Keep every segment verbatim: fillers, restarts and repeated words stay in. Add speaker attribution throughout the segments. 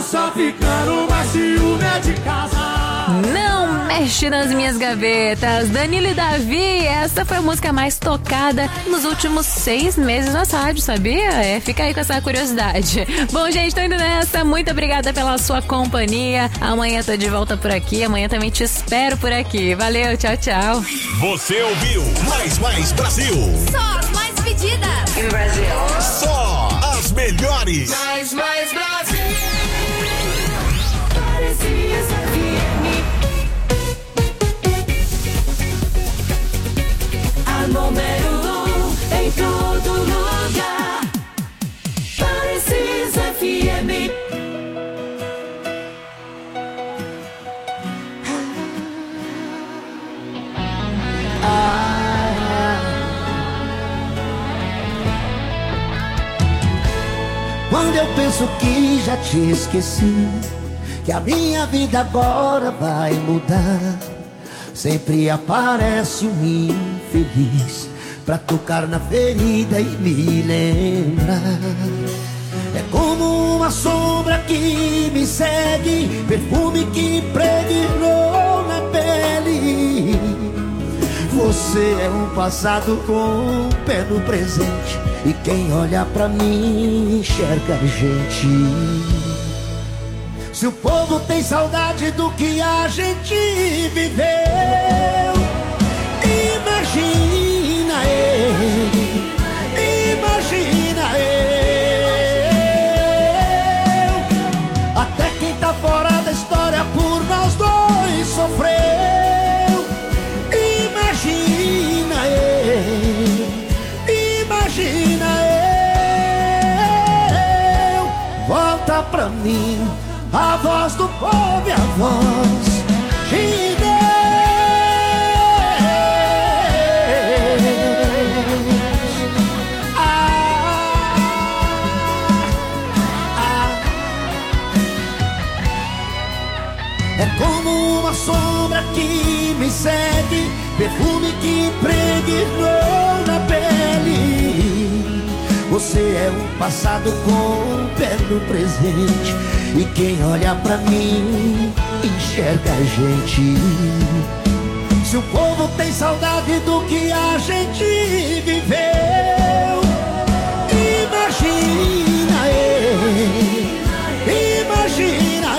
Speaker 1: só ficando, mas ciúme é de casa.
Speaker 2: Não mexe nas minhas gavetas. Danilo e Davi, essa foi a música mais tocada nos últimos seis meses na rádio, sabia? É, fica aí com essa curiosidade. Bom, gente, tô indo nessa. Muito obrigada pela sua companhia. Amanhã tô de volta por aqui. Amanhã também te espero por aqui. Valeu, tchau, tchau.
Speaker 3: Você ouviu Mais Mais Brasil.
Speaker 4: Só as mais pedidas.
Speaker 3: Em Brasil. Só as melhores.
Speaker 1: Mais Mais Brasil. Parecia F M. A número um em todo lugar. Parecia F M.
Speaker 5: Quando eu penso que já te esqueci, que a minha vida agora vai mudar, sempre aparece um infeliz pra tocar na ferida e me lembrar. É como uma sombra que me segue, perfume que impregnou na pele. Você é um passado com um pé no presente, e quem olha pra mim enxerga a gente. Se o povo tem saudade do que a gente viveu, imagina eu, imagina eu. Até quem tá fora da história por nós dois sofreu. Imagina eu, imagina eu. Volta pra mim a voz do povo e a voz de Deus. Ah, ah. É como uma sombra que me segue, perfume que impregnou na pele. Você é um passado com um pé no presente, e quem olha pra mim enxerga a gente. Se o povo tem saudade do que a gente viveu, imagina eu, imagina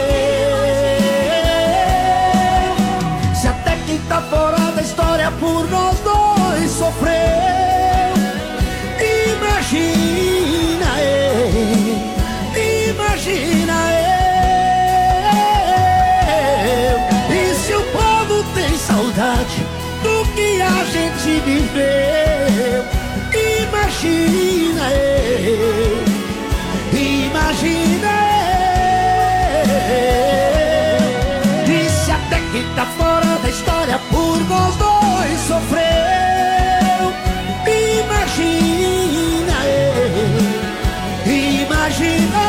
Speaker 5: eu. Se até quem tá fora da história por nós dois sofreu, imagina eu, imagina eu. E se o povo tem saudade do que a gente viveu, imagina eu, imagina eu. E se até quem tá fora da história por nós dois sofreu, imagina eu, imagina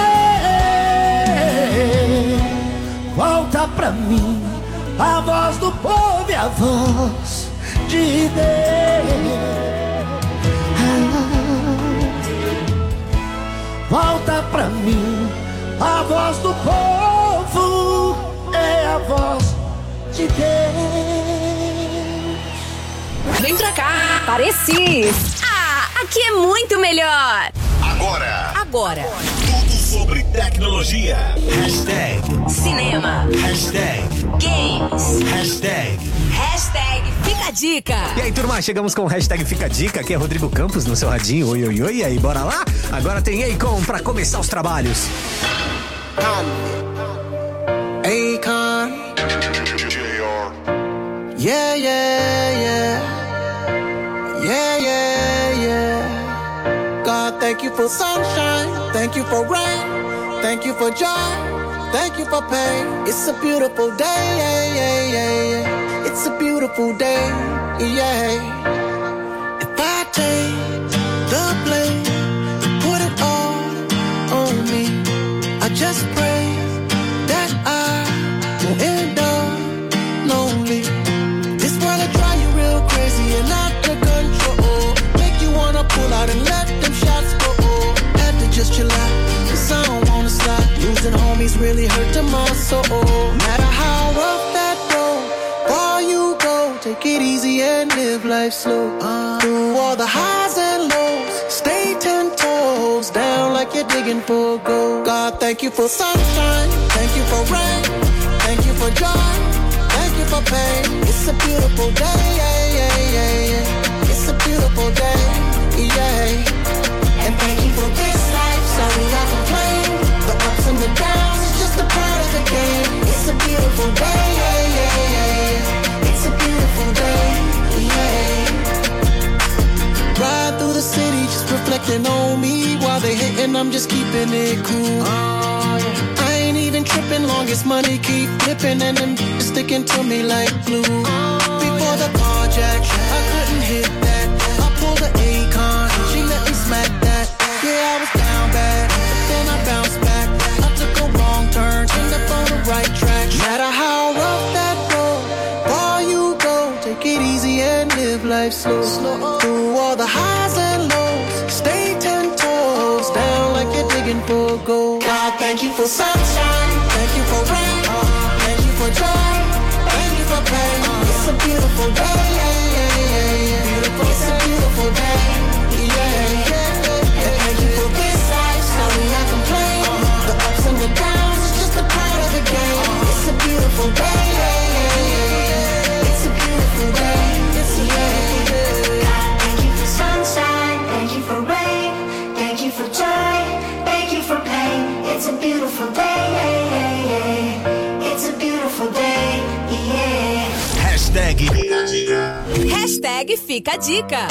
Speaker 5: eu. Volta pra mim a voz do povo e a voz de Deus. Volta pra mim a voz do povo, é a voz de Deus.
Speaker 4: Vem pra cá, Parecis. Ah, aqui é muito melhor.
Speaker 3: Agora.
Speaker 4: Agora.
Speaker 3: Tudo sobre tecnologia. Hashtag
Speaker 4: Cinema.
Speaker 3: Hashtag
Speaker 4: Games.
Speaker 3: Hashtag
Speaker 4: Hashtag Fica a Dica.
Speaker 6: E aí, turma, chegamos com o hashtag Fica a Dica. Aqui é Rodrigo Campos no seu radinho. Oi, oi, oi. E aí, bora lá? Agora tem Akon pra começar os trabalhos.
Speaker 7: Akon. Yeah, yeah, yeah. Yeah, yeah, yeah. God, thank you for sunshine. Thank you for rain. Thank you for joy. Thank you for pain. It's a beautiful day. Yeah, yeah, yeah, yeah. It's a beautiful day. Yeah. If I take the blame and put it all on me, I just pray that I won't end up lonely. This world will drive you real crazy and out of control. Make you wanna pull out and let them shots go. Have to just chill out, cause I don't wanna stop losing homies Uh, through all the highs and lows, stay ten toes down like you're digging for gold. God, thank you for sunshine, thank you for rain, thank you for joy, thank you for pain. It's a beautiful day, yeah, yeah, yeah, yeah. It's a beautiful day, yeah. And thank you for this life, sorry I complain. The ups and the downs, it's just a part of the game. It's a beautiful day, yeah, yeah, yeah. It's a beautiful day, yeah. Ride through the city, just reflecting on me. While they hating, I'm just keeping it cool. Oh, yeah. I ain't even tripping, long as money keep flipping and them sticking to me like glue. Oh, before yeah. the carjack, I couldn't hit that. I pulled the Akon, she let me smack that. Yeah, I was down bad, but then I bounced back. I took a wrong turn, ended up on the right track. No matter how rough that road, far you go, take it easy and live life slow. slow. Through all the highs and lows, stay ten toes down like you're digging for gold. God, thank you for sunshine, thank you for rain, thank you for joy, thank you for pain. It's a beautiful day, yeah, yeah, yeah, yeah. It's a beautiful day, yeah, yeah. And thank you for this life, sorry I complain. The ups and the downs, it's just a part of the game. It's a beautiful day, yeah, yeah, yeah. It's a beautiful day, it's a yeah.
Speaker 1: God, thank you for sunshine, thank you for rain, thank you for joy, thank you for pain. It's a beautiful day, yeah, yeah, yeah. It's a beautiful day, yeah.
Speaker 3: Hashtag Fica a Dica.
Speaker 4: Hashtag Fica a Dica.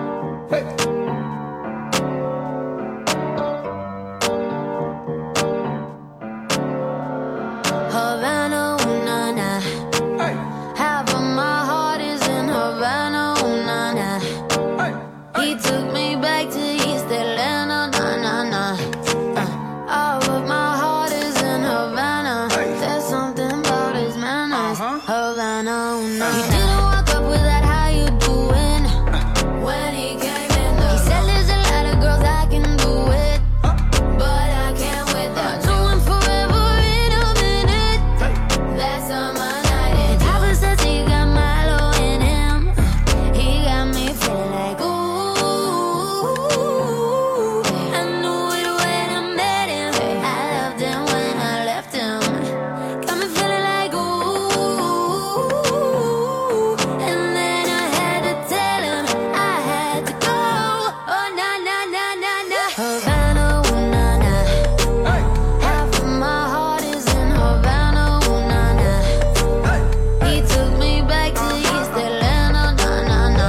Speaker 8: Havana, ooh, na, na. Half of my heart is in Havana, ooh, na, na. He took me back to East Atlanta, na, na, na. Uh, all of my heart is in Havana. There's something about his manners. Havana, ooh, na, na. He didn't walk up with that, how you doing? When he came in the he said there's a lot of girls I can do it, but I can't with that. Doing forever in a minute. That's on my night. And Papa says he got Milo in him. He got me feeling like ooh. I knew it when I met him. I loved him when I left him. Got me feeling like ooh. And then I had to tell him I had to go. Oh na na na na na. Havana, ooh, na na. Half of my heart is in Havana, ooh, na na. He took me back to East Atlanta, na na na.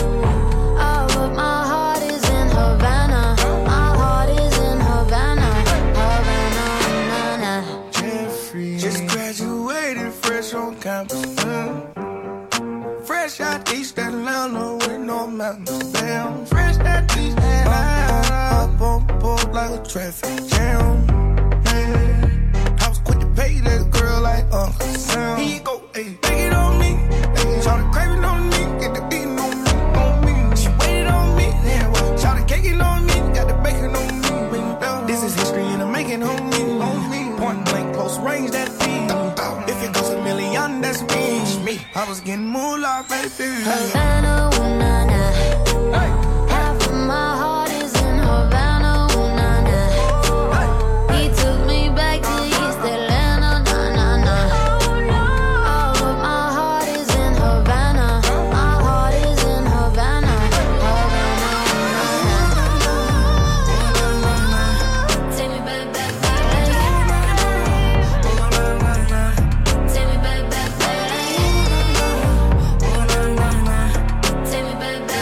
Speaker 8: All of my heart is in Havana. My heart is in Havana, Havana, na na.
Speaker 7: Jeffrey just graduated fresh on campus. mm. Fresh out East Atlanta with no mountains. Damn, fresh out East Atlanta. Up on board like a traffic jam. Man, I was quick to pay that girl like Uncle Sam. Here you go, ayy, take it on me. Ayy, shout the craving on me, get the beating on me, on me. She waited on me, yeah, well, shout the caking on me, got the bacon on me. This is history and I'm making on me, on me. Point blank, close range, that feed. If it goes a million, that's me. me. I was getting moolah, baby.
Speaker 8: Havana, ooh, na na. Half of my heart is in Havana, ooh, na na. He took me back to East Atlanta, na na na. All of my heart is in Havana. My heart is in Havana, Havana, ooh, na na. Take me back, back, back. Take me back, back, back. Take me back, back.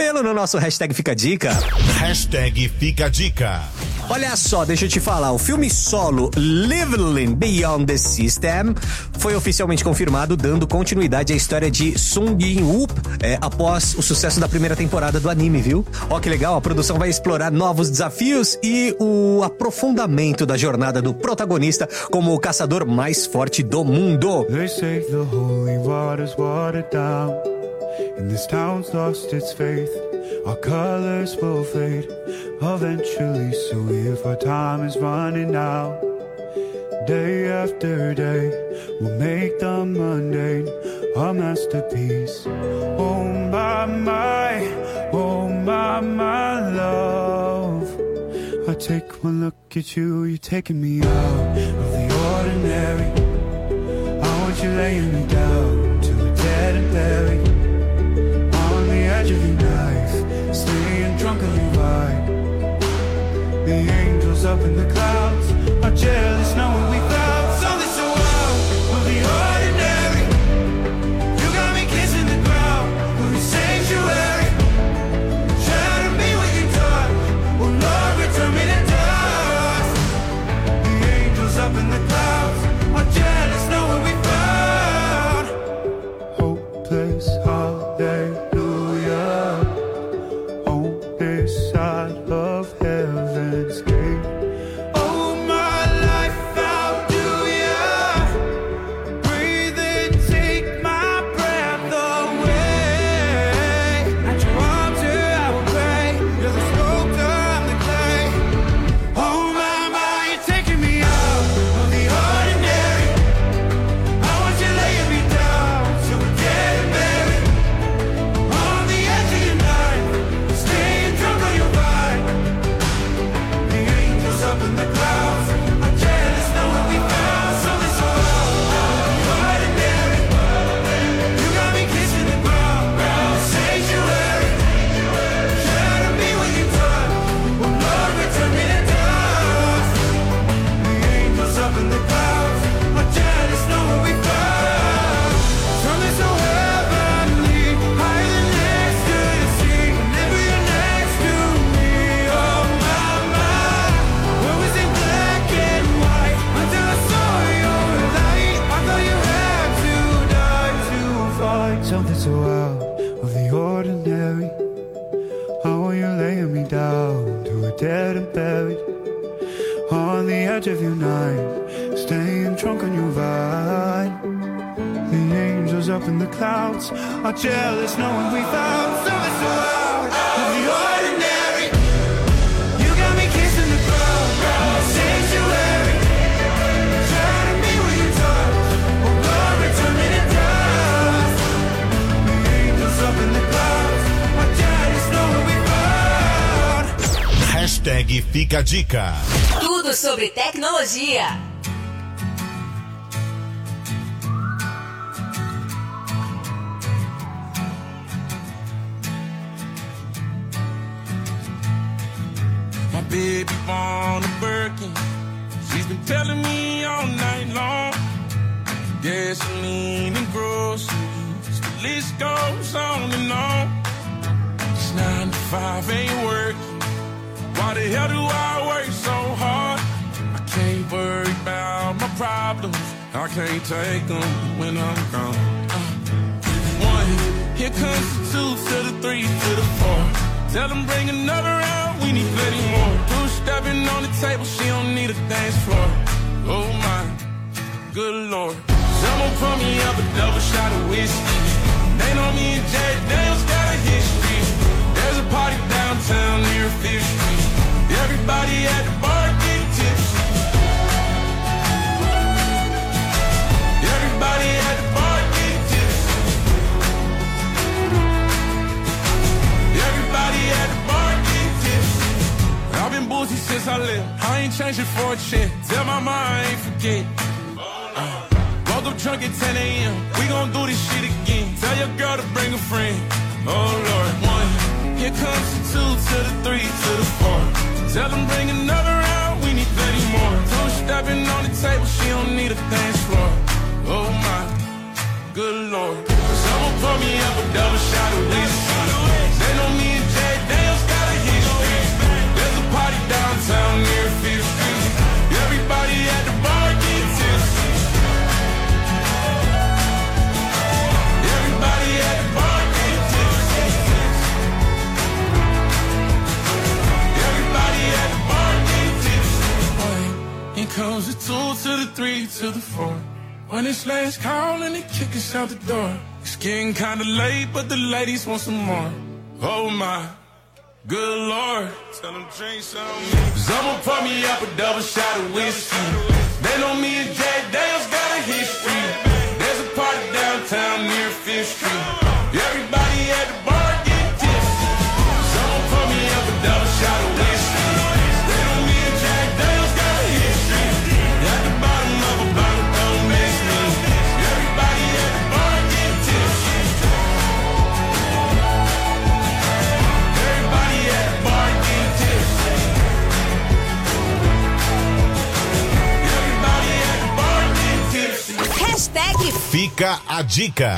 Speaker 6: Camelo no nosso hashtag Fica a Dica.
Speaker 3: Hashtag Fica a Dica.
Speaker 6: Olha só, deixa eu te falar, o filme solo Living Beyond the System foi oficialmente confirmado, dando continuidade à história de Sung Jin-woo é, após o sucesso da primeira temporada do anime, viu? Ó que legal, a produção vai explorar novos desafios e o aprofundamento da jornada do protagonista como o caçador mais forte do mundo.
Speaker 9: They say the holy water's watered down, and this town's lost its faith. Our colors will fade eventually, so if our time is running out, day after day, we'll make the mundane a masterpiece. Oh my, my, oh my, my love. I take one look at you, you're taking me out of the ordinary. I want you laying me down to a dead and buried on the edge of your knife, staying drunk on your ride. The angels up in the clouds are jealous knowing we found something so wild of the ordinary. You got me kissing the ground of your sanctuary. Try to be what you taught. Oh Lord, return me to dust. The angels up in the clouds are jealous knowing we found hopeless hallelujah on this side of heaven's gate. Oh my life, how do ya breathe and take my breath away? At your altar I will pray. You're the sculptor, I'm the clay. Oh my, my, you're taking me out of the ordinary. I want you laying me down till we're dead and buried on the edge of your night, staying drunk on your ride. The angels up in the clouds are jealous knowing we found something so ordinary. You got me kissing the ground, sanctuary. Try to be what you taught. Oh Lord, return me to dust. The angels up in the clouds are jealous knowing we found something so heavenly, higher than next to the sea. Whenever you're next to me, oh my, my. What was in black and white until I saw your light? I thought you had to die to find something so out of the ordinary. How are you laying me down to a dead and buried on the edge of your night, staying drunk on your ride. The angels up in the clouds are jealous knowing we found something so out of the ordinary. You got me kissing the ground, sanctuary. Try to be what you taught. Oh Lord, return me to dust. The angels up in the clouds are jealous knowing we found.
Speaker 3: Hashtag Fica a Dica.
Speaker 4: Tudo sobre tecnologia.
Speaker 10: My baby on a Birkin. She's been telling me all night long. Gasoline and groceries, the list goes on and on. It's nine to five, ain't working. Why the hell do I work so hard? I can't worry about my problems. I can't take them when I'm gone. Uh, one, here comes the two to the three to the four. Tell them bring another round, we need plenty more. Two stepping on the table, she don't need a dance floor. Oh my, good Lord. Someone pour me up a double shot of whiskey. They know me and Jack Daniels got a history. There's a party downtown near Fifth Street. Everybody at the bar getting tipsy. Everybody at the bar getting tipsy. Everybody at the bar getting tipsy. I've been boozy since I left. I ain't changing for a check. Tell my mom I ain't forget. Uh, woke up drunk at ten a.m. We gon' do this shit again. Tell your girl to bring a friend. Oh Lord, one. Here comes the two to the three to the four. Tell them bring another round, we need plenty more. Two stepping on the table, she don't need a dance floor. Oh my, good Lord. Someone pour me up a double shot of whiskey. They know me and to the floor. When it's last call and they kick us out the door. It's getting kinda late, but the ladies want some more. Oh my, good Lord. Tell them drink some. Someone pour me up a double shot of whiskey. They know me and Jack Daniels got a history. There's a party downtown near Fifth Street. Everybody at the bar get tipsy. Someone pour me up a double shot of whiskey. They know me and Jack Daniels got a history. At the bottom of a bottle, don't miss me. Everybody at the bar get tipsy. Everybody at the bar get tipsy. Everybody at the bar get tipsy.
Speaker 4: Hashtag
Speaker 3: Fica a dica.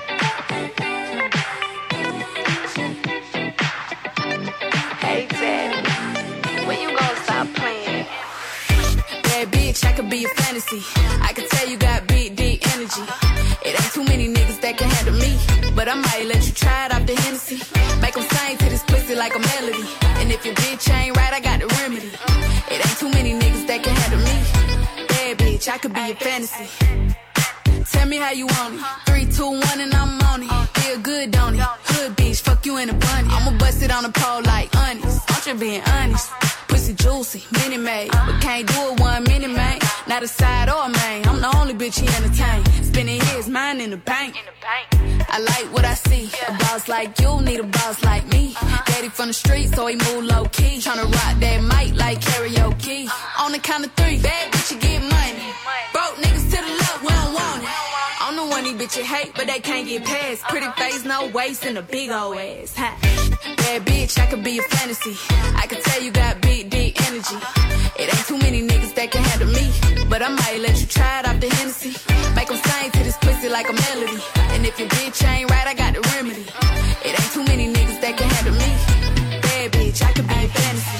Speaker 11: Hey, Daddy, when you gonna stop playing?
Speaker 12: Bad bitch, I could be a fantasy. I could tell you got big, deep energy. It ain't too many niggas that can handle me, but I might let you try it off the Hennessy. Make them sing to this pussy like a melody. And if your bitch ain't right, I got the remedy. It ain't too many niggas that can handle me. Bad bitch, I could be a fantasy. Tell me how you want it. Three, two, one, and I'm on it. Feel good, don't it? Hood bitch, fuck you in a bunny. I'ma bust it on the pole like honest. I'm just being honest. Pussy juicy, mini made, but can't do it one minute, man. Not a side or a main. I'm the only bitch he entertain. Spending his mind in the bank. I like what I see. A boss like you need a boss like me. Daddy from the street, so he move low key. Tryna rock that mic like karaoke. On the count of three, bad bitch, you get money. Broke niggas to the left, we don't want it. I'm the one these bitches hate, but they can't get past. Pretty face, no waist, and a big old ass. Ha. Bad bitch, I could be a fantasy. I could tell you got big, deep energy. It ain't too many niggas that can handle me, but I might let you try it off the Hennessy. Make them sing to this pussy like a melody. And if your bitch ain't right, I got the remedy. It ain't too many niggas that can handle me. Bad bitch, I could be a fantasy.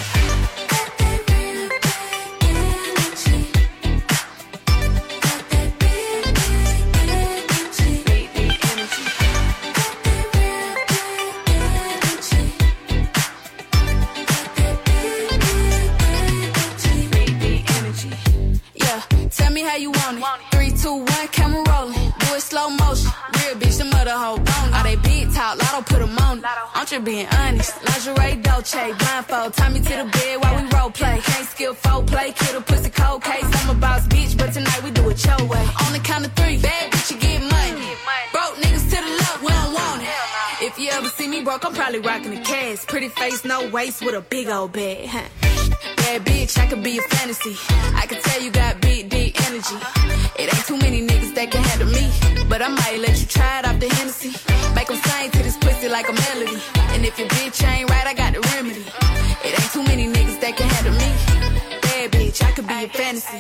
Speaker 12: Tell me how you want it. Three, two, one, camera rolling. Do it slow motion. Real bitch, the mother hoe bone. All they big talk, lotto put them on it. I'm just being honest. Lingerie, Dolce, blindfold. Tie me to the bed while we role play. Can't skill foul play, kill a pussy cold case. I'm a boss bitch, but tonight we do it your way. On the count of three, bad bitch, you get money. Broke niggas to the left, we don't want it. If you ever see me broke, I'm probably rocking the cash. Pretty face, no waist, with a big old bag. Huh. Bad bitch, I could be a fantasy. I could tell you got big, deep energy. It ain't too many niggas that can handle me, but I might let you try it off the Hennessy. Make them sing to this pussy like a melody. And if your bitch ain't right, I got the remedy. It ain't too many niggas that can handle me. Bad bitch, I could be a fantasy.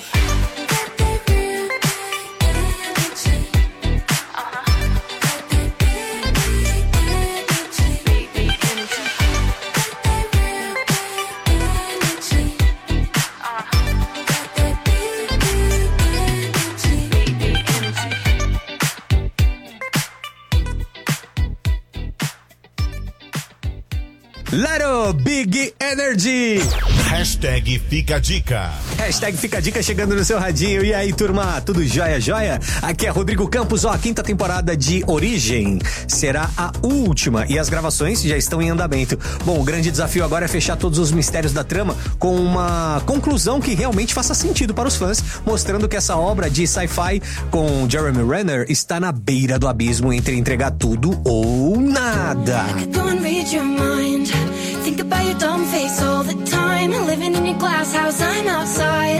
Speaker 6: Laro, Big Energy.
Speaker 3: Hashtag Fica a Dica.
Speaker 6: Hashtag Fica a Dica chegando no seu radinho. E aí, turma, tudo jóia, jóia? Aqui é Rodrigo Campos, ó, a quinta temporada de Origem será a última e as gravações já estão em andamento. Bom, o grande desafio agora é fechar todos os mistérios da trama com uma conclusão que realmente faça sentido para os fãs, mostrando que essa obra de sci-fi com Jeremy Renner está na beira do abismo entre entregar tudo ou nada.
Speaker 13: Think about your dumb face all the time. Living in your glass house, I'm outside.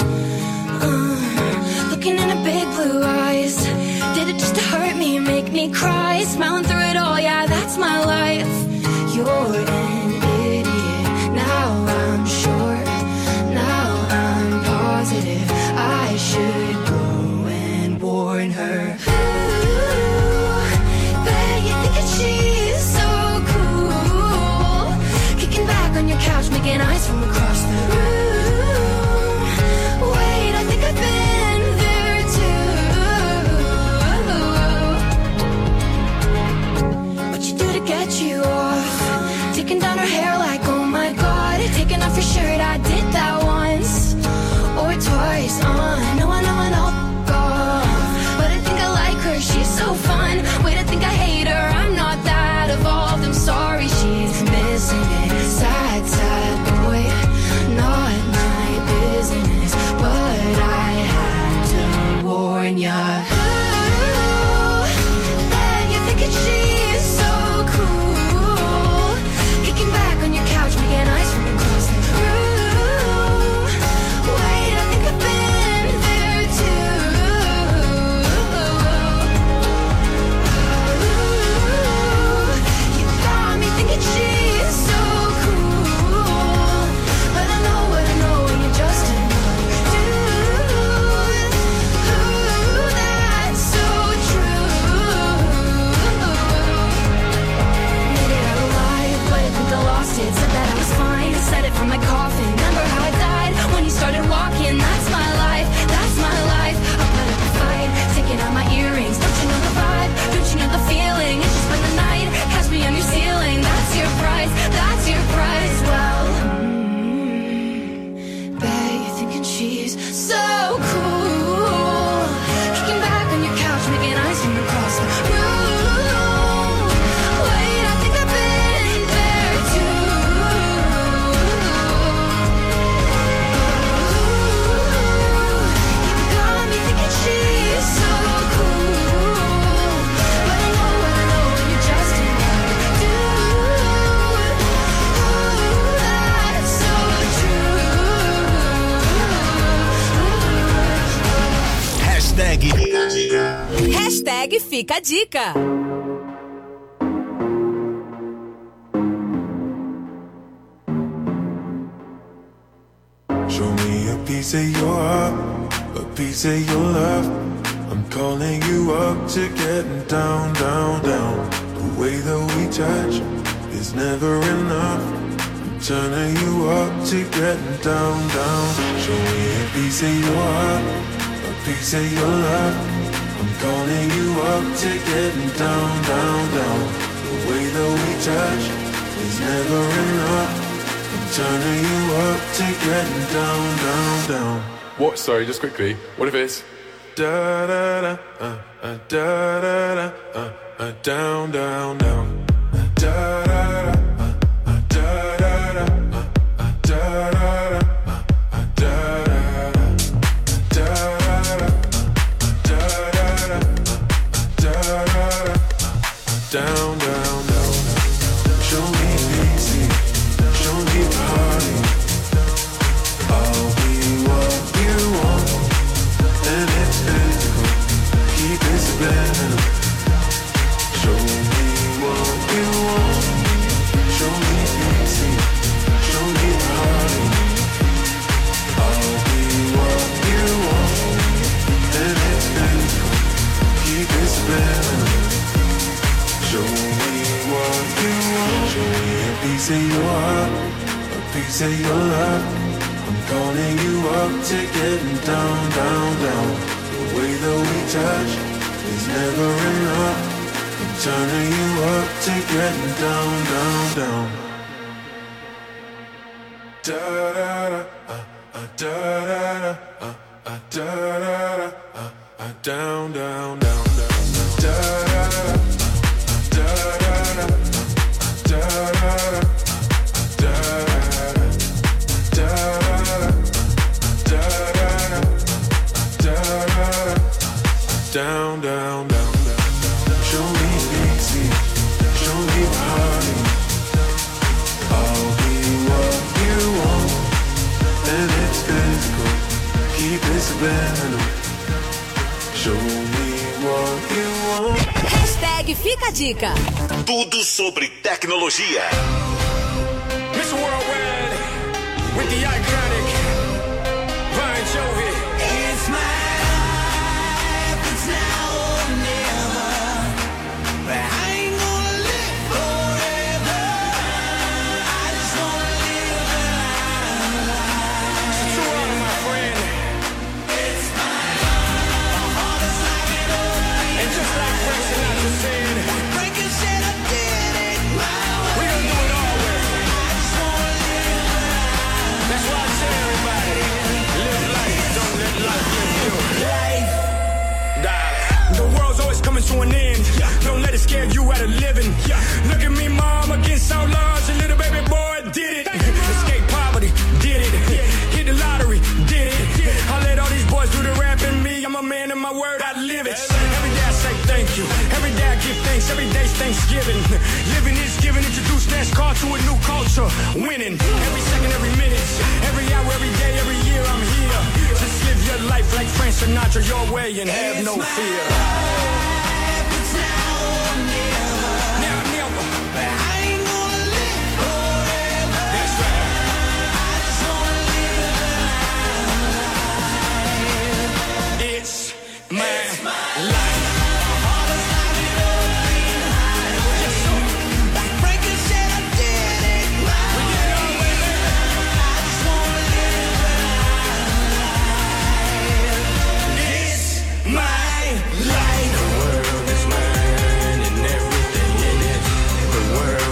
Speaker 13: Uh, looking in a big blue eyes. Did it just to hurt me, make me cry? Smiling through it all, yeah, that's my life. You're an idiot, now I'm sure. Now I'm positive I should go and warn her. Ooh, bet you think that she's so cool. Kicking back on your couch, making eyes from across the room. Wait, I think I've been there too. What you do to get you off? Taking down her hair like, oh my god. Taking off your shirt, I did that once or twice. Uh, no, I know, I know.
Speaker 4: Hashtag Fica a Dica.
Speaker 14: Show me a piece of your heart, a piece of your love. I'm calling you up to getting down, down, down. The way that we touch is never enough. I'm turning you up to getting down, down. Show me a piece of your heart, a piece of your love. I'm calling you up to getting down, down, down. The way that we touch is never enough. I'm turning you up to getting down, down, down.
Speaker 15: What? Sorry, just quickly. What if it's
Speaker 14: da da da uh, uh, da da da uh, uh, down, down, down. Da da da uh, uh, da da da uh, uh, da da da uh, uh, da da da da da da da da da da down, down, down. Show me easy, show me party. I'll be what you want, and it's physical. Keep it subliminal. Show me what you want. Show me easy, show me party. I'll be what you want, and it's physical. Keep it subliminal. Show me what you want. Show me a piece of your heart, a piece of your love. I'm calling you up to getting down, down, down. The way that we touch is never enough. I'm turning you up to getting down, down, down. Da da da, uh, uh, da da da, uh, uh, da da da, uh, uh, down, down, down, down, da da da. Down, down, down, down. Show me easy, show me party. I'll be what you want, and it's physical. Keep it subliminal. Show me what you want.
Speaker 4: Hashtag Fica a Dica.
Speaker 3: Tudo sobre tecnologia.
Speaker 10: Miss Worldwide with the iconic Bon Jovi.
Speaker 7: It's my life, it's now or never. But I ain't gonna live forever. I just wanna live a life.
Speaker 10: So on, my friend.
Speaker 7: It's my life. My heart is like an open.
Speaker 10: And just like Frank Sinatra said,
Speaker 7: Frank said I did it my way.
Speaker 10: we gonna do it all way.
Speaker 7: I just wanna live a life.
Speaker 10: That's why I tell everybody, live life, don't let life live you.
Speaker 7: Life.
Speaker 10: Die. The world's always coming to an end. Don't let it scare you out of living. Look at me, mom, against all odds. A little baby boy did it. Escape poverty, did it. Hit the lottery, did it. I let all these boys do the rap and me. I'm a man of my word, I live it. Every day I say thank you. Every day I give thanks. Every day's Thanksgiving. Living is giving. Introduce NASCAR to a new culture. Winning. Every second, every minute. Every hour, every day, every year I'm here. Just live your life like Frank Sinatra your way and have no fear.
Speaker 7: It's now or never.
Speaker 10: Now, never.
Speaker 7: But I ain't gonna live forever.
Speaker 10: That's right.
Speaker 7: I just wanna live a life.
Speaker 10: It's my life.
Speaker 7: My heart is like an open highway.
Speaker 10: Yes, sir.
Speaker 7: Like Frank said I did it my
Speaker 10: We
Speaker 7: way.
Speaker 10: did it our way, baby.
Speaker 7: I just wanna live a life.
Speaker 10: It's my life. The world is mine and everything in it. The world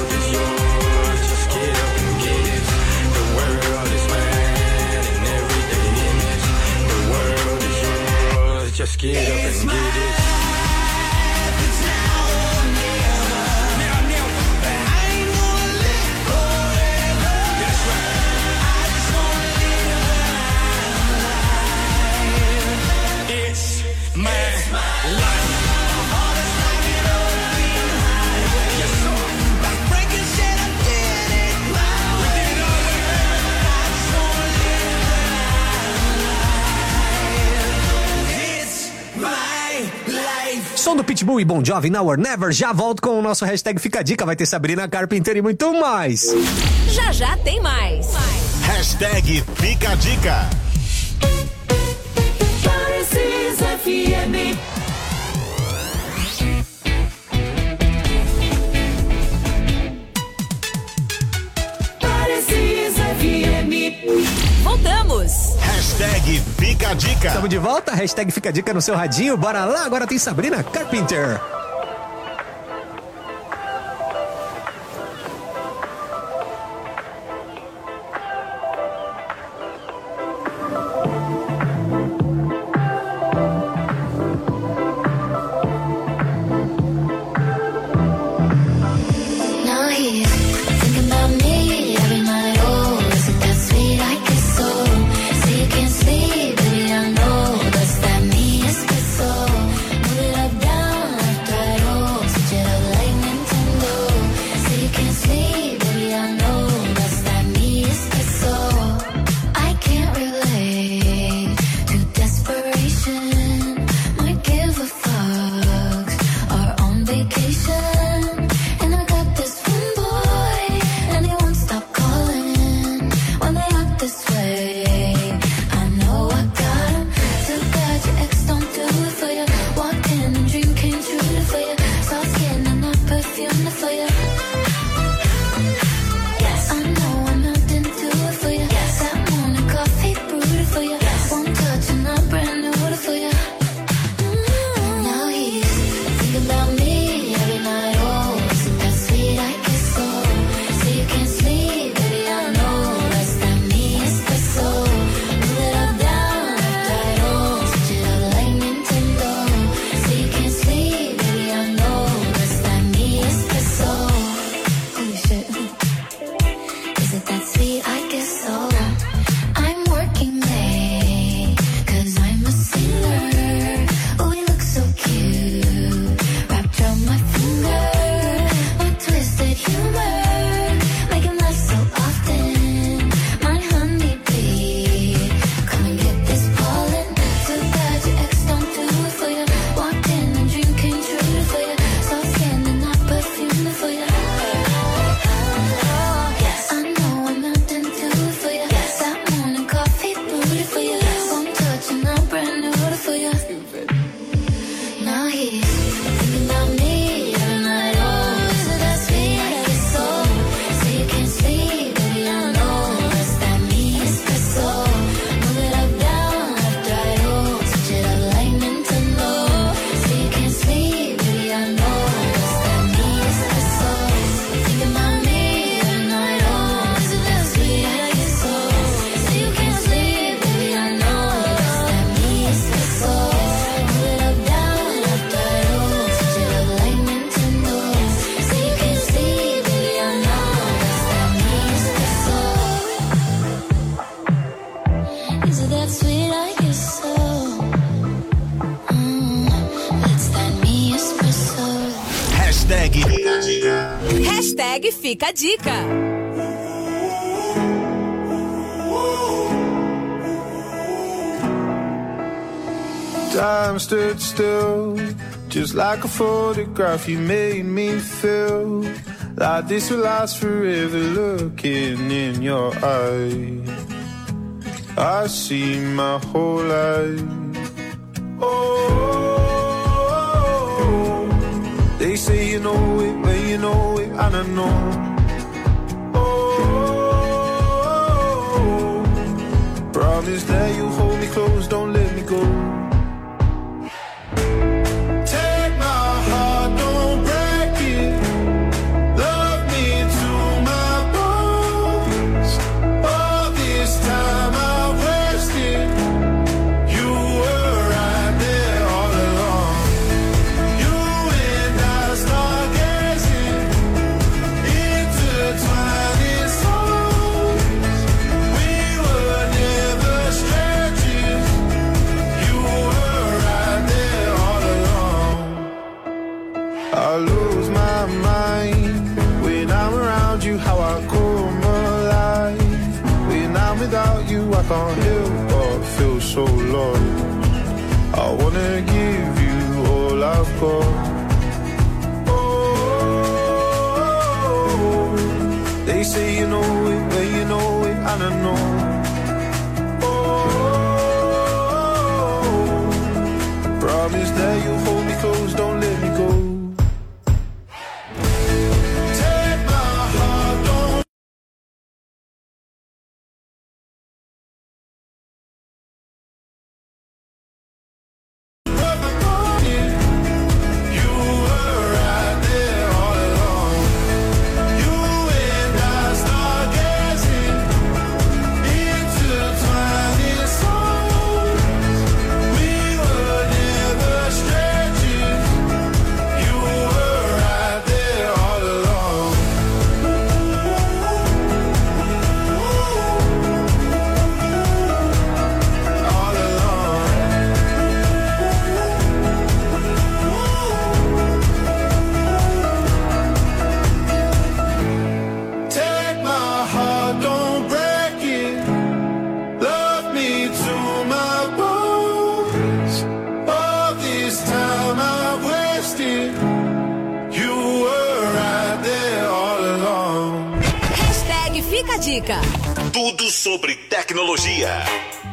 Speaker 6: Pitbull e Bon Jovi, Now or Never. Já volto com o nosso hashtag Fica a Dica. Vai ter Sabrina Carpenter e muito mais.
Speaker 4: Já já tem mais.
Speaker 3: Hashtag Fica a Dica.
Speaker 1: Parecis F M. Parecis F M.
Speaker 4: Voltamos.
Speaker 3: Hashtag Fica a Dica.
Speaker 6: Estamos de volta, hashtag Fica a Dica no seu radinho. Bora lá, agora tem Sabrina Carpenter.
Speaker 13: Now he's thinking about me every night. Oh, is it that sweet I kiss so? Say you can't sleep, baby, I know. Does that mean it's good so? Move it up, down, left, right, oh. Switch it up like Nintendo. Say you can't sleep, baby, I know. Does that mean it's good so? I can't relate to desperation. Might give a fuck. Are on vacation. And I got this one boy, and he won't stop calling when they act this way. I know I got him. Too bad your ex don't do it for you. Walked in and dream came true for you. Soft skin and not perfume for you. Yes, I know I'm melting to it for you. Yes, that morning coffee brewed it for you. Yes, one touch and I'm brand new for you. Now he's thinking about me every night. Oh, is it that sweet I kiss so? Say you can't sleep, baby, I know. Does that mean it's good so? Move it up, down, left, right, oh. Switch it up like Nintendo. Say you can't sleep, baby, I know. Does that mean it's good so? Holy shit. Is it that sweet I guess so? I'm working late, cause I'm a singer. Oh, you look so cute, wrapped around my finger. My twisted humor, make him laugh so often. My honeybee, come and get this pollen. Too bad your ex don't do it for you. Walked in and dream came true for you. Soft skin and not perfume for you. Yes, I know I'm melting to it for you. Yes, that morning coffee brewed for you. One touch and I'm brand new for you. Now he's thinking about me every night. Oh, is it that sweet I kiss so? Say you can't sleep, baby, I know. Does that mean it's good so? Move it up, down, left, right, oh. Switch it up like Nintendo. Say you can't sleep, baby, I know. Does that mean it's good so? Thinking about me every night. Oh, is it that sweet I kiss so? Say you can't sleep, baby, I know. Does that mean it's good so? Move it up, down, left, right, oh. Switch it up like Nintendo. Say you can't sleep, baby, I know. Does that mean it's good so? Is it that sweet I guess so? Mm, that's that me espresso.
Speaker 3: Hashtag Fica a Dica.
Speaker 4: Hashtag Fica a Dica.
Speaker 9: Time stood still, just like a photograph. You made me feel like this will last forever. Looking in your eyes, I see my whole life. Oh, they say you know it, but you know it, and I know. Oh, promise that you'll hold me close, don't let me go. Take my heart, don't break it. Love me to my bones. All this time I've wasted. You were right there all along. You and I stargazing, intertwining souls. We were never strangers. You were right there all along. I lose my mind when I'm around you. How I come alive when I'm without you. I can't help but feel so lost. I wanna give you all I've
Speaker 14: before. Oh, they say you know it, but you know it, I don't know. Oh, promise that you'll hold me close, don't let me go.
Speaker 4: Fica a dica.
Speaker 3: Tudo sobre tecnologia.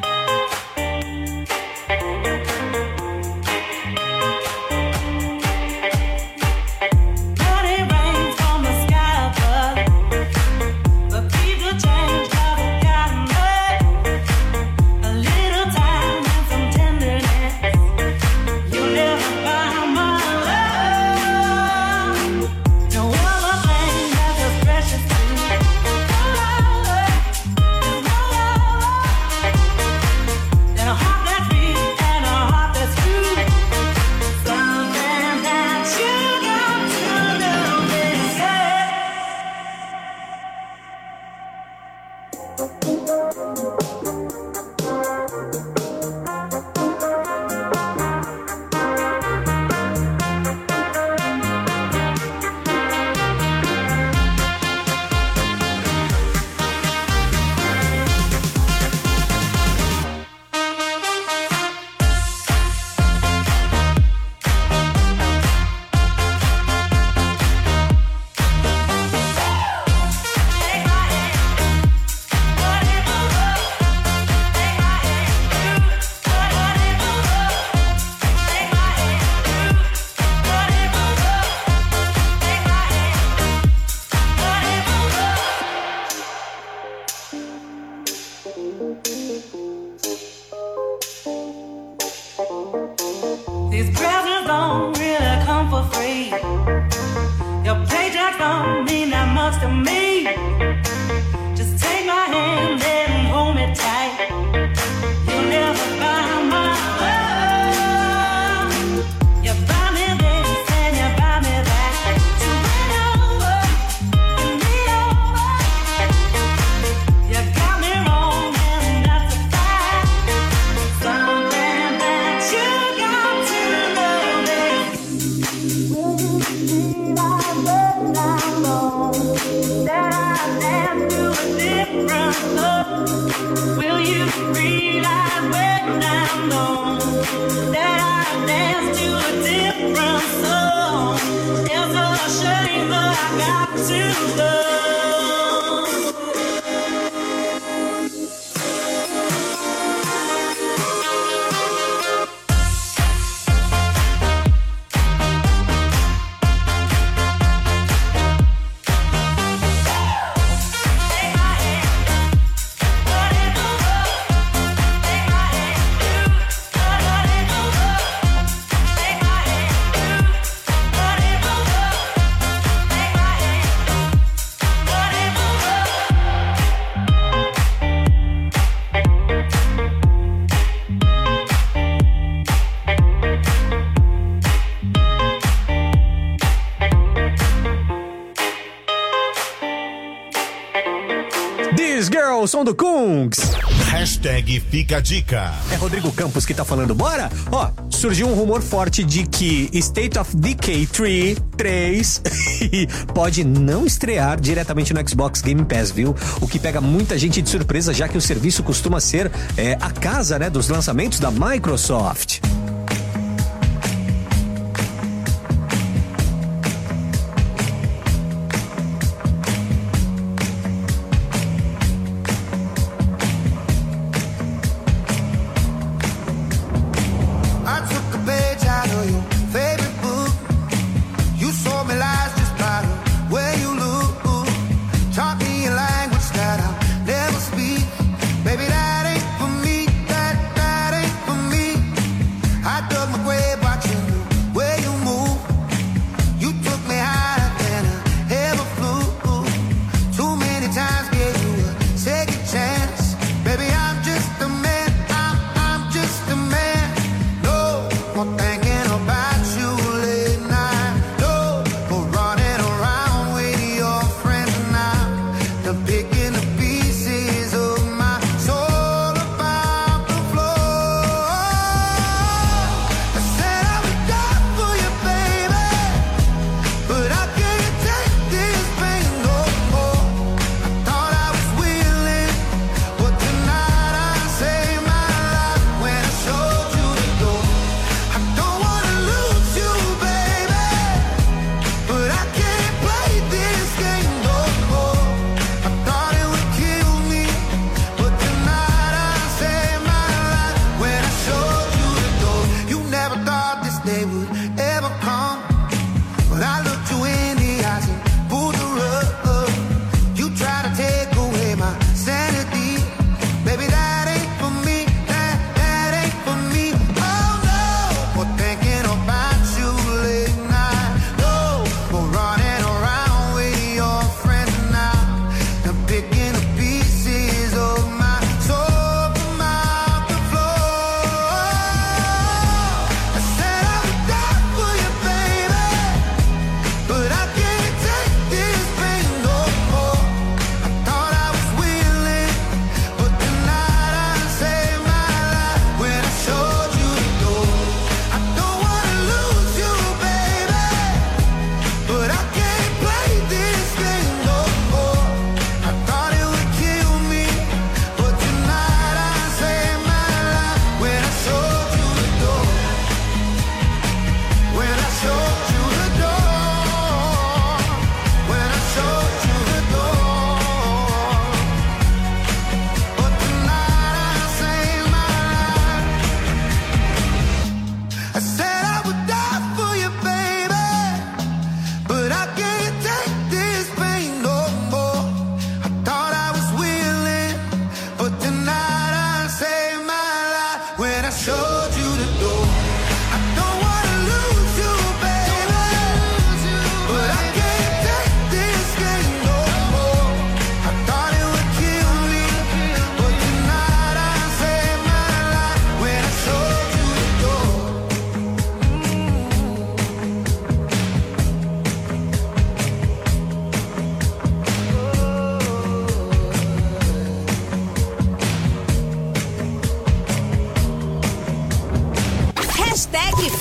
Speaker 16: These presents don't really come for free. Your paycheck don't mean that much to me. Just take my hand and hold me tight. You'll never buy my love. You buy me this and you buy me that. So win over, win me over. You got me wrong and that's a fact. Something that you got to know is will you realize when I'm gone that I dance to a different love? Will you realize when I'm gone that I dance to a different song? It's a shame that I got to love.
Speaker 6: O som do Kungs.
Speaker 3: Hashtag Fica a Dica.
Speaker 6: É Rodrigo Campos que tá falando. Bora? Ó, surgiu um rumor forte de que State of Decay três pode não estrear diretamente no Xbox Game Pass, viu? O que pega muita gente de surpresa, já que o serviço costuma ser é, a casa, né, dos lançamentos da Microsoft.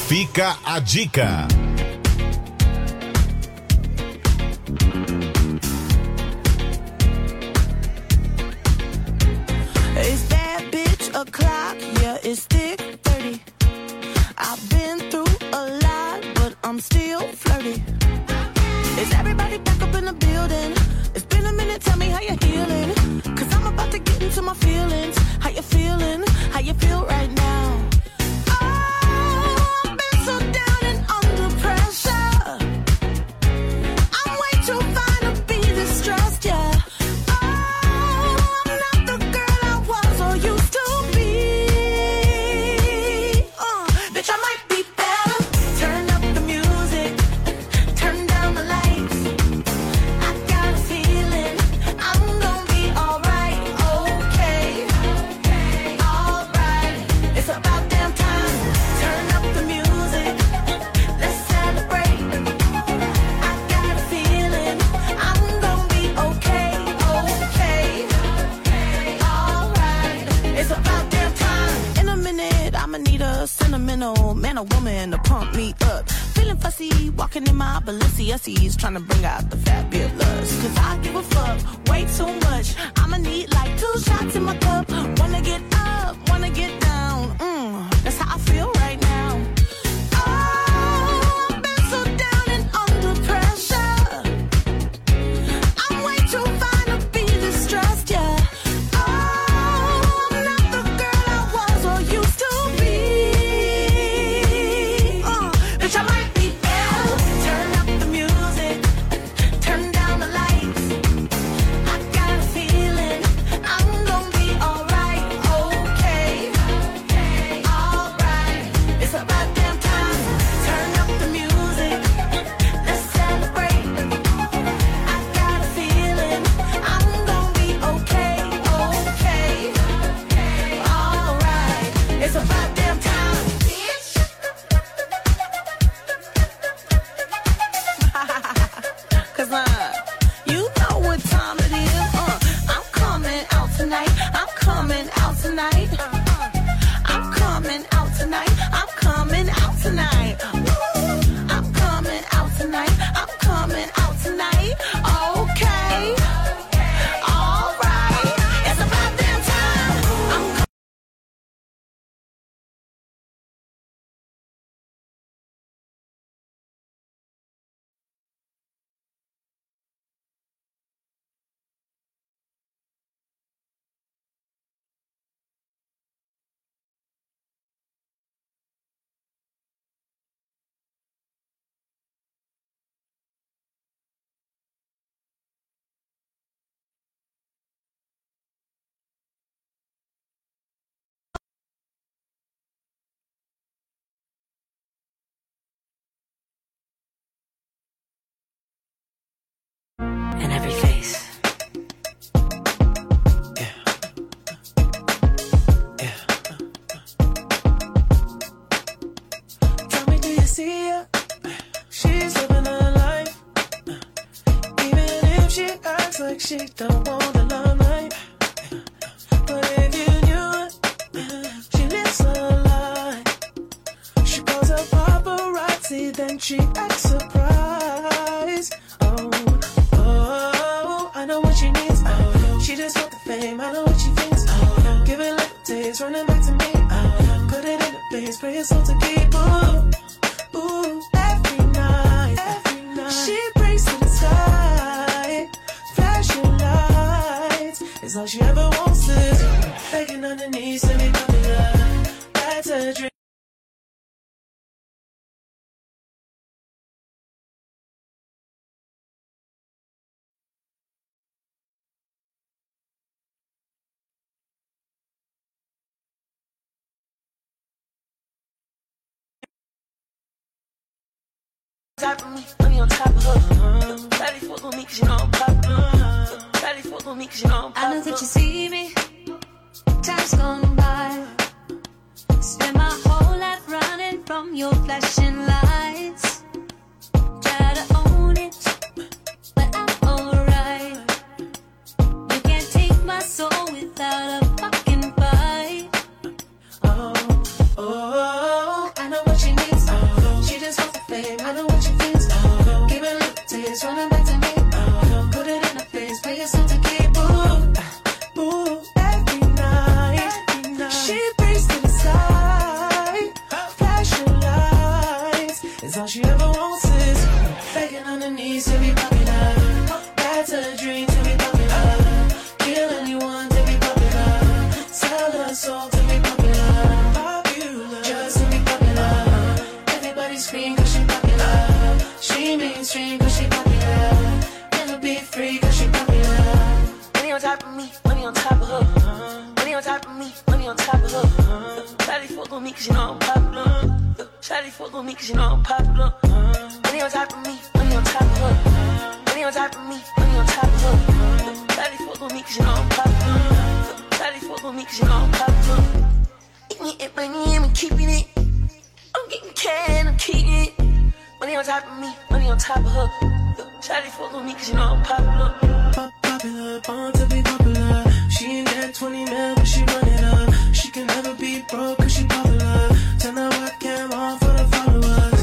Speaker 3: Fica a dica.
Speaker 17: It's that bitch o'clock, yeah, it's thick thirty. I've been through a lot, but I'm still flirty. Is everybody back up in the building? It's been a minute, tell me how you're healing. Cause I'm about to get into my feelings. How you feeling? How you feel right now? Oh, I've been so down and under pressure. I'm way too fine to be distressed, yeah. Sentimental man or woman to pump me up. Feeling fussy, walking in my Balenciennes, trying to bring out the fabulous. Cause I give a fuck way too much. I'ma need like two shots in my cup. Wanna get up, wanna get down. Mm, that's how I feel right now. Oh, I've been so down and under pressure. I'm way too fine to be distressed, yeah.
Speaker 16: In every face. Yeah. Yeah. Tell me, do you see her? She's living her life. Even if she acts like she don't want the limelight. But if you knew it, she lives her life. She calls her paparazzi, then she acts surprised. Oh. I know what she needs, oh. She just want the fame, I know what she thinks, oh. Give it little taste, running back to me, oh. Put it in the place, pray it's all to keep, ooh, ooh. Every night, every night, she prays to the sky. Flashing lights, it's all she ever wants to do. Begging on her knees to be popular, that's a dream. Top of me, money on top of her. Daddy fuck on me cause you know I'm popular. Daddy fuck on me cause you know I'm popular.
Speaker 8: I know that you see me, time's gone by. Spend my whole life running from your flashing lights. Try to own it, but I'm alright. You can't take my soul without a fucking fight.
Speaker 16: Oh, oh, I know what she needs. Oh.
Speaker 17: on top of me, money on top of her. Money on top of me, money on top of her. Shawty fuck on me cause you know I'm popular. Shawty fuck on me cause you know I'm popular. Money on top of me, money on top of her. Money on top of me, money on top of her. Shawty fuck on me cause you know I'm popular. Shawty fuck on me cause you know I'm popular. Eating it, money, I'm keeping it. I'm getting cash, I'm keeping it. Money on top of me, money on top of her. Shawty fuck on me cause you know I'm popular. Pop popular, born to be popular. She ain't got twenty mil, but she run it up. She can never be broke cause she popular. Turn the webcam on for the followers.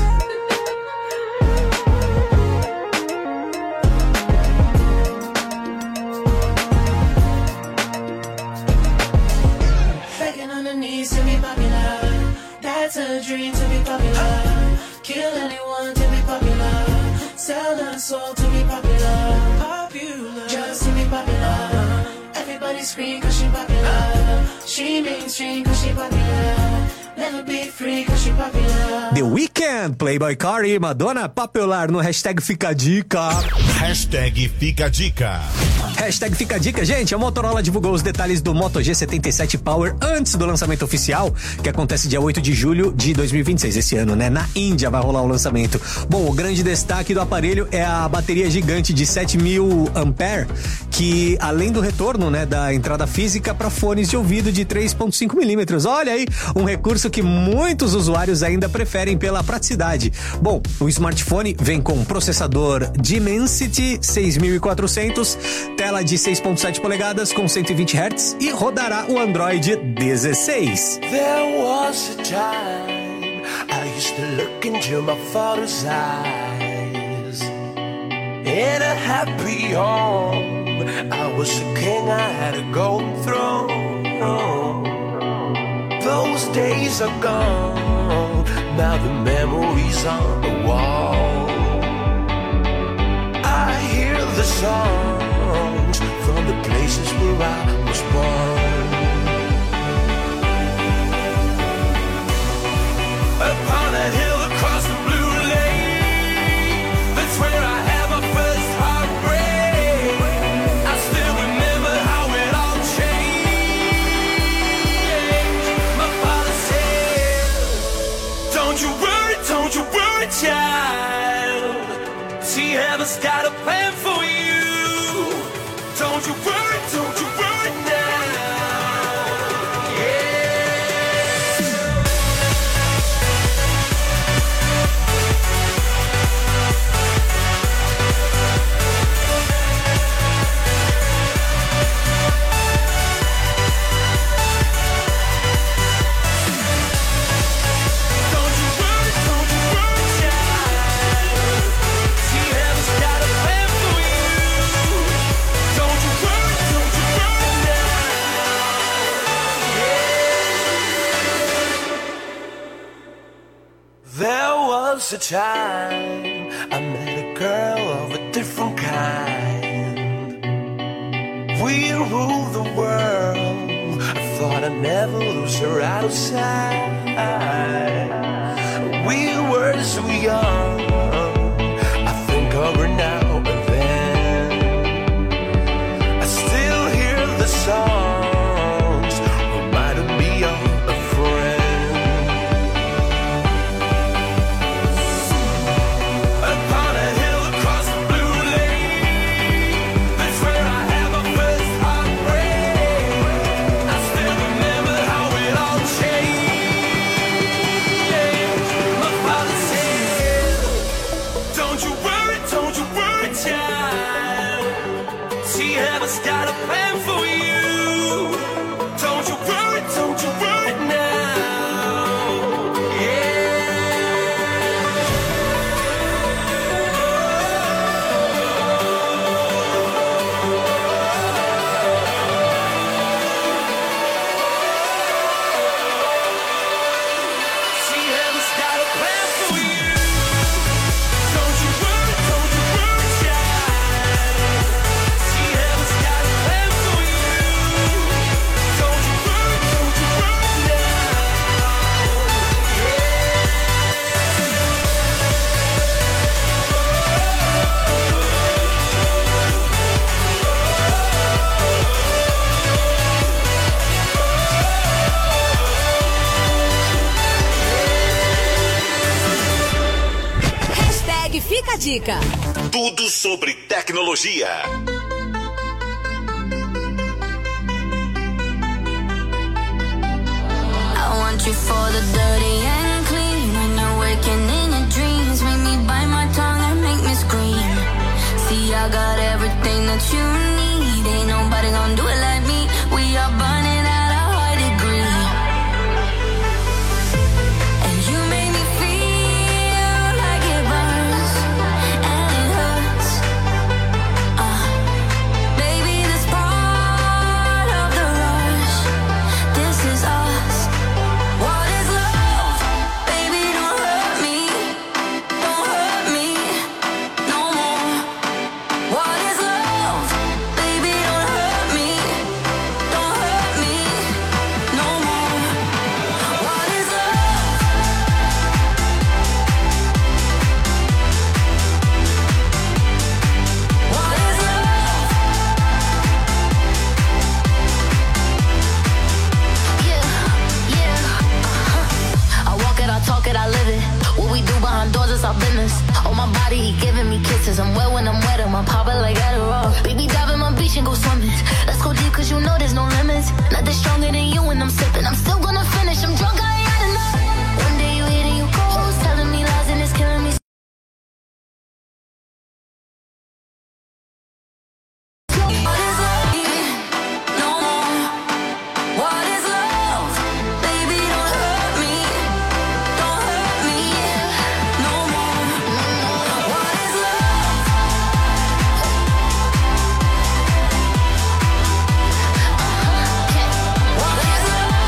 Speaker 17: Begging on the knees to be popular. That's a dream to be popular. Kill anyone to be popular. Sell her soul to be popular. Popular, just to be popular. Everybody scream cause she popular. She mainstream cause she popular. Never be free cause she popular.
Speaker 6: The Weeknd, Playboy Cardi e Madonna, popular no hashtag Fica a Dica.
Speaker 3: Hashtag Fica a Dica.
Speaker 6: Hashtag Fica a Dica, gente, a Motorola divulgou os detalhes do Moto G setenta e sete Power antes do lançamento oficial, que acontece dia oito de julho de dois mil e vinte e seis, esse ano, né? Na Índia vai rolar o lançamento. Bom, o grande destaque do aparelho é a bateria gigante de sete mil ampères, que além do retorno, né, da entrada física para fones de ouvido de três ponto cinco milímetros. Olha aí, um recurso que muitos usuários ainda preferem pela praticidade. Bom, o smartphone vem com processador Dimensity seis mil e quatrocentos, tela de seis ponto sete polegadas com cento e vinte hertz e rodará o Android dezesseis.
Speaker 7: There was a time I used to look into my father's eyes. In a happy home, I was a king, I had a golden throne. Those days are gone, now the memories on the wall. I hear the songs from the places where I was born. Upon a hill across the blue lake, that's where I had my first heartbreak. I still remember how it all changed. My father said, don't you worry, don't you worry, child. See, heaven's got a plan for you. Don't you worry, don't you worry now. Was a time I met a girl of a different kind. We ruled the world. I thought I'd never lose her out of sight. We were so young. I think of her now and then. I still hear the songs reminding me of a friend.
Speaker 4: dica.
Speaker 3: Tudo sobre tecnologia.
Speaker 8: I want you for the dirty and clean. When you're waking in your dreams, make me bite my tongue and make me scream. See, I got everything that you need. Ain't nobody gonna do it like me. We are burning at a high degree. And you make me feel like it burns and it hurts. Uh, baby, this part of the rush. This is us. What is love? Baby, don't hurt me. Don't hurt me no more. What is love? Baby, don't hurt me. Don't hurt me no more. What is love? What is love? Yeah, yeah. Uh-huh. I walk it, I talk it, I live it. What we do behind doors is our business. On my body, he giving me kisses. I'm wet when I'm wet, I'm popping like Adderall. Baby, dive in my beach and go swimming. Let's go deep, cause you know there's no limits. Nothing stronger than you when I'm sipping. I'm still gonna finish, I'm drunk, I ain't had enough. One day you hit and you close, telling me lies and it's killing me. What is love? No more. What is love? Baby, don't hurt me. Don't hurt me no more. What is love? What is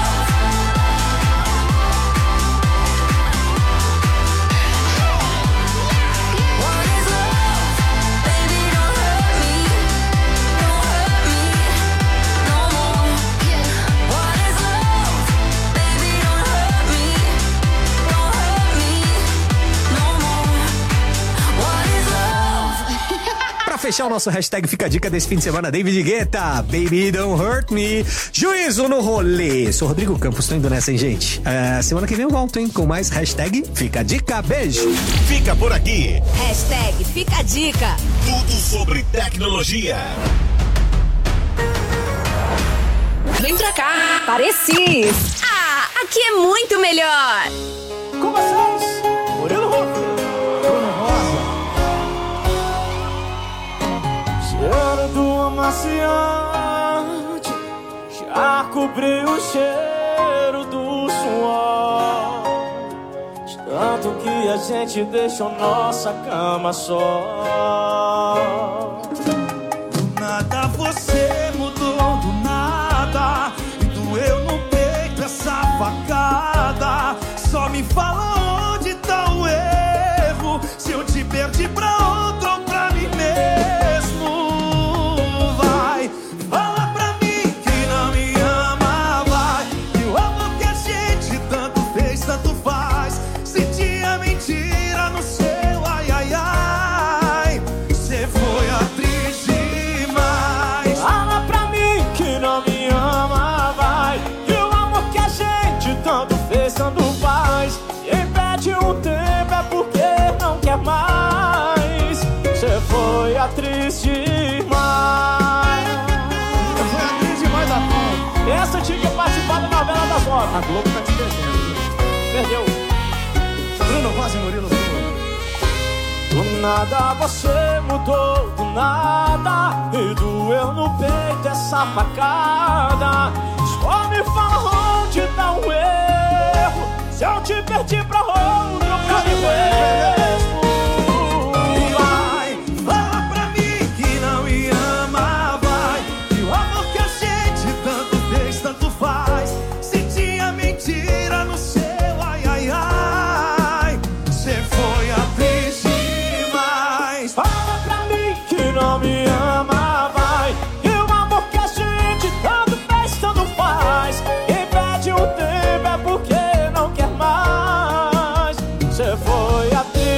Speaker 8: love? What is love? Baby, don't hurt me. Don't hurt me no more. What is love? Baby, don't hurt me. Don't hurt me no more. What is love?
Speaker 6: Pra fechar o nosso hashtag Fica a Dica desse fim de semana, David Guetta, Baby Don't Hurt Me. Juízo no rolê. Sou Rodrigo Campos, tô indo nessa, hein, gente? É, semana que vem eu volto, hein, com mais hashtag Fica a Dica. Beijo.
Speaker 3: Fica por aqui.
Speaker 4: Hashtag Fica a Dica.
Speaker 3: Tudo sobre tecnologia.
Speaker 4: Vem pra cá. Parecis. Ah, aqui é muito melhor.
Speaker 5: Com vocês, Murilo Rufo, Bruno Rosa.
Speaker 18: Cheiro do amaciante já cobriu o cheiro do suor. De tanto que a gente deixou nossa cama só.
Speaker 9: Do nada você mudou, do nada. E doeu no peito essa facada. Só me fala onde tá o erro. Se eu te perdi pra outro ou pra mim mesmo. Vai, fala pra mim que não me ama, vai. E o amor que a gente tanto fez, tanto faz. Se tinha mentira no seu ai, ai, ai. Cê foi atriz demais.
Speaker 18: Fala pra mim que não me ama, vai. E o amor que a gente tanto fez, tanto faz. Quem pede um tempo é porque não quer mais. Cê foi atriz demais.
Speaker 9: Cê foi atriz demais da conta.
Speaker 18: Essa tinha que participar da novela das nove.
Speaker 9: A Globo tá te perdendo.
Speaker 18: Perdeu.
Speaker 9: Bruno Rosa e Murilo Rufo.
Speaker 18: Do nada você mudou, do nada. E doeu no peito essa facada. Só me fala onde tá o erro. Se eu te perdi pra outro, pra mim mesmo.
Speaker 9: Vai, fala pra mim que não me ama, vai. E o amor que a gente tanto fez, tanto faz. Se tinha mentira no seu ai, ai, ai. Cê foi atriz demais.
Speaker 18: Fala pra mim que não me ama, vai. E o amor que a gente tanto fez, tanto faz. Quem pede um tempo é porque não quer mais. Cê foi atriz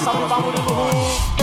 Speaker 18: salve pra Murilo Rum.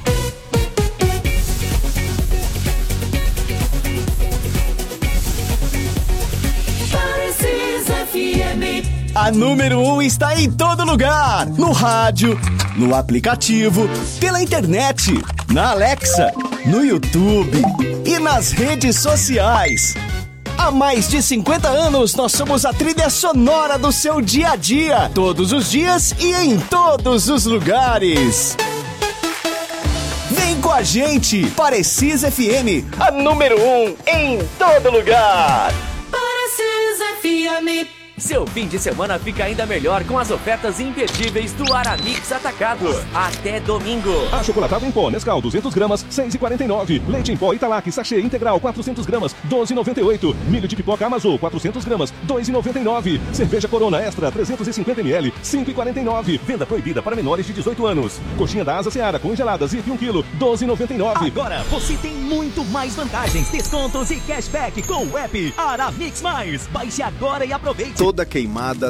Speaker 19: A número um está em todo lugar. No rádio, no aplicativo, pela internet, na Alexa, no YouTube e nas redes sociais. Há mais de cinquenta anos, nós somos a trilha sonora do seu dia a dia. Todos os dias e em todos os lugares. Vem com a gente, Parecis F M, a número um em todo lugar.
Speaker 20: Parecis F M.
Speaker 21: Seu fim de semana fica ainda melhor com as ofertas imperdíveis do Aramix Atacado. Até domingo.
Speaker 22: Achocolatado em pó Nescau duzentas gramas, seis e quarenta e nove. Leite em pó Italac sachê integral quatrocentas gramas, doze e noventa e oito. Milho de pipoca Amazon quatrocentas gramas, dois e noventa e nove. Cerveja Corona Extra trezentos e cinquenta mililitros, cinco e quarenta e nove. Venda proibida para menores de dezoito anos. Coxinha da Asa Seara congeladas e um quilo, doze e noventa e nove.
Speaker 23: Agora você tem muito mais vantagens, descontos e cashback com o app Aramix Mais. Baixe agora e aproveite.
Speaker 24: Toda queimada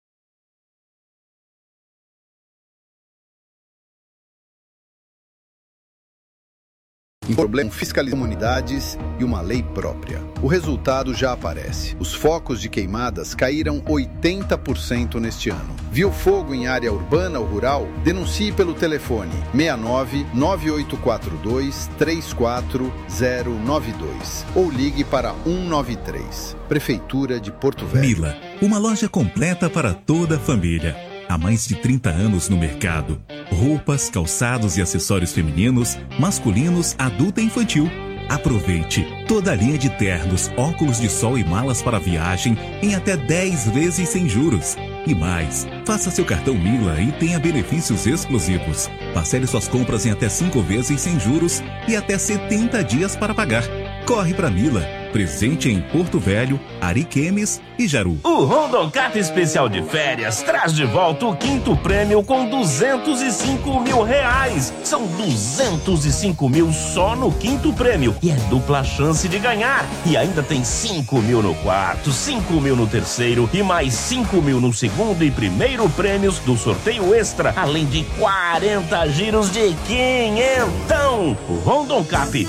Speaker 24: um problema fiscalizar comunidades e uma lei própria. O resultado já aparece. Os focos de queimadas caíram oitenta por cento neste ano. Viu fogo em área urbana ou rural? Denuncie pelo telefone seis nove nove oito quatro dois três quatro zero nove dois ou ligue para um nove três. Prefeitura de Porto Velho.
Speaker 25: Mila, uma loja completa para toda a família. Há mais de trinta anos no mercado. Roupas, calçados e acessórios femininos, masculinos, adulto e infantil. Aproveite toda a linha de ternos, óculos de sol e malas para viagem em até dez vezes sem juros. E mais, faça seu cartão Mila e tenha benefícios exclusivos. Parcele suas compras em até cinco vezes sem juros e até setenta dias para pagar. Corre para Mila. Presente em Porto Velho, Ariquemes e Jaru.
Speaker 26: O Rondon Cap Especial de Férias traz de volta o quinto prêmio com duzentos e cinco mil reais. São duzentos e cinco mil só no quinto prêmio e é dupla chance de ganhar. E ainda tem cinco mil no quarto, cinco mil no terceiro e mais cinco mil no segundo e primeiro prêmios do sorteio extra, além de quarenta giros de quinhentão. O Rondon Cap